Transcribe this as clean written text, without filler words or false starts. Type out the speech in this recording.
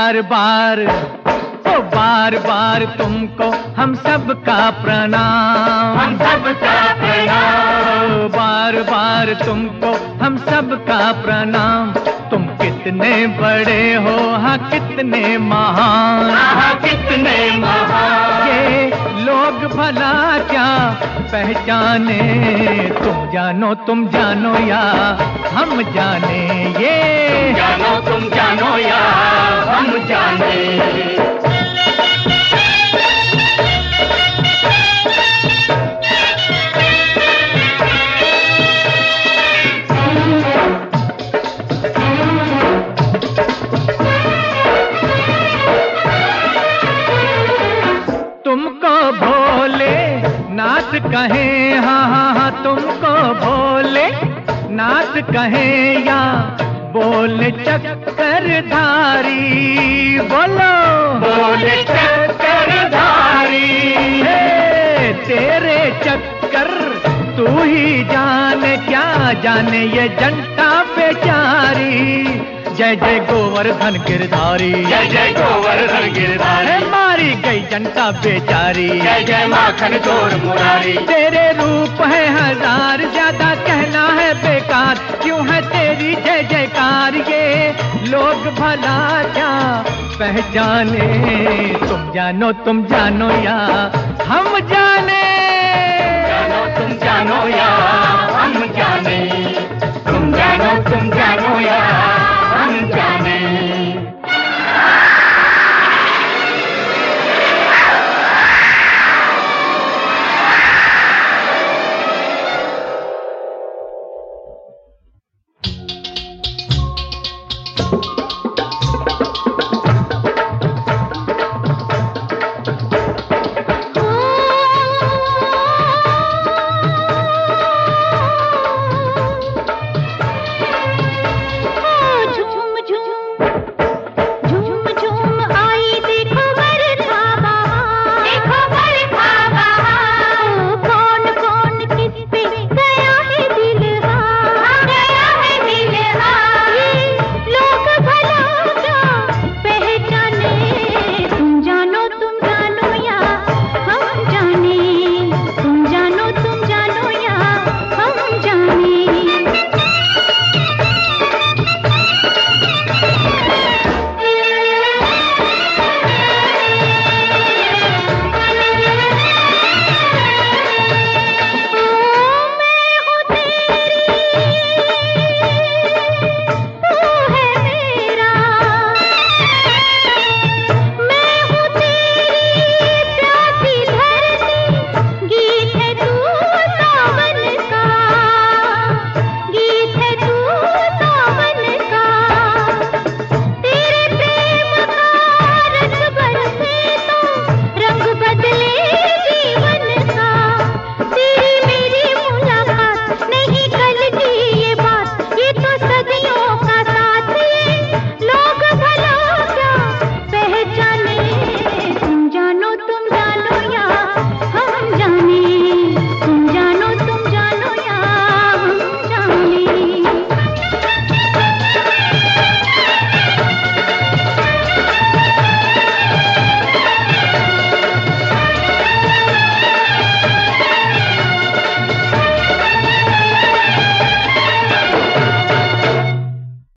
बार बार, ओ बार बार तुमको हम सबका प्रणाम, हम सबका प्रणाम। ओ बार बार तुमको हम सबका प्रणाम। तुम कितने बड़े हो, हाँ कितने महान, हाँ कितने महान। ये लोग भला क्या पहचाने, तुम जानो या हम जाने, ये तुम जानो या हम जाने। तुमको भोले नाथ कहें, हाँ हाँ हाँ तुमको भोले नाथ कहें या बोले चक्करधारी, बोलो बोले चक्करधारी। तेरे चक्कर तू ही जाने, क्या जाने ये जनता बेचारी। जय जय गोवर्धन गिरधारी, जय जय गोवर्धन गिरधारी। मारी गई जनता बेचारी, जय जय माखन चोर मुरारी। तेरे रूप है हजार, ज्यादा कहना है बेकार, क्यों है तेरी जय जयकार। ये लोग भला क्या पहचाने, तुम जानो या हम जाने।